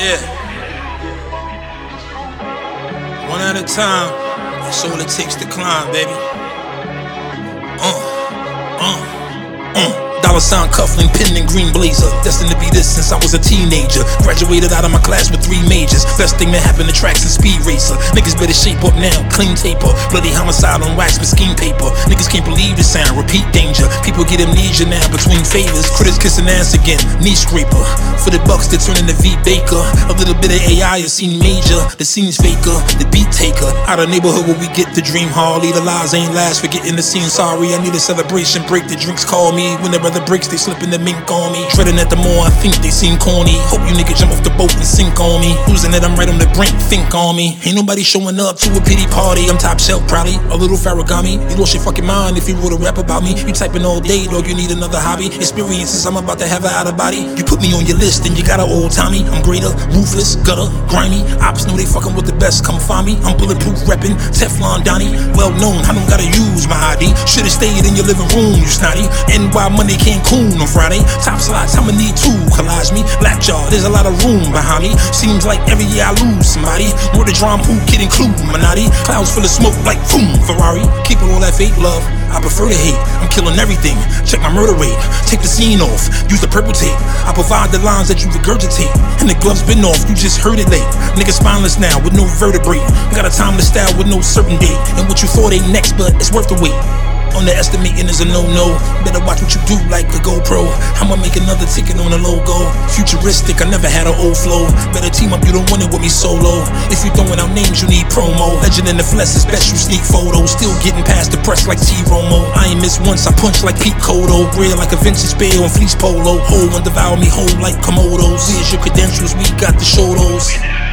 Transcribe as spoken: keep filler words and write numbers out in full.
Yeah. One at a time. That's all it takes to climb, baby. Uh, uh, uh. Dollar sign cuffling, pin and green blazer. Destined to be this since I was a teenager. Graduated out of my class with three majors. Best thing that happened to tracks and speed racer. Niggas better shape up now, clean taper. Bloody homicide on wax with scheme paper. Niggas can't believe the sound, repeat danger. People get amnesia now between favors. Critics kissing ass again, knee scraper. For the bucks that turn into V Baker. A little bit of A I is seen major. The scene's faker, the beat taker. Out of neighborhood where we get the dream hardly. The lies ain't last, forgetting the scene. Sorry, I need a celebration break. The drinks call me. When the brother breaks, they slipping the mink on me. Treading at the more, I think they seem corny. Hope you niggas jump off the boat and sink on me. Losing it, I'm right on the brink, think on me. Ain't nobody showing up to a pity party. I'm top shelf, probably a little Farragami. You lost your fucking mind if you wrote a rap about me. You typing all day, dog, you need another hobby. Experiences, I'm about to have an out of body. You put me on your list and you got an old Tommy. I'm greater, ruthless, gutter, grimy. Ops know they fucking with the best, come find me. I'm bulletproof, reppin', Teflon Donnie. Well known, I don't gotta use my I D. Should've stayed in your living room, you snotty. N Y Monday Cancun on Friday. Top slots, I'ma need two. Collage me, Blackjaw, there's a lot of room behind me. Seems like every year I lose somebody. Word of drum, who kid include Minotti. Clouds full of smoke like boom, Ferrari. Keeping all that fake love, I prefer to hate. I'm killing everything, check my murder rate. Take the scene off, use the purple tape. I provide the lines that you regurgitate. And the gloves been off, you just heard it late. Niggas spineless now with no vertebrae. Got a timeless style with no certain date. And what you thought ain't next, but it's worth the wait. Underestimating is a no-no. Better watch what you do like a GoPro. I'ma make another ticket on the logo. Futuristic, I never had an old flow. Better team up, you don't want it with me solo. If you throwing out names, you need promo. Legend in the flesh, it's best you sneak photos. Still getting past the press like T-Romo. I ain't miss once, I punch like Pete Cotto. Real like a vintage spade on fleece polo. Hold and devour me whole like Komodos. Here's your credentials, we got to show those.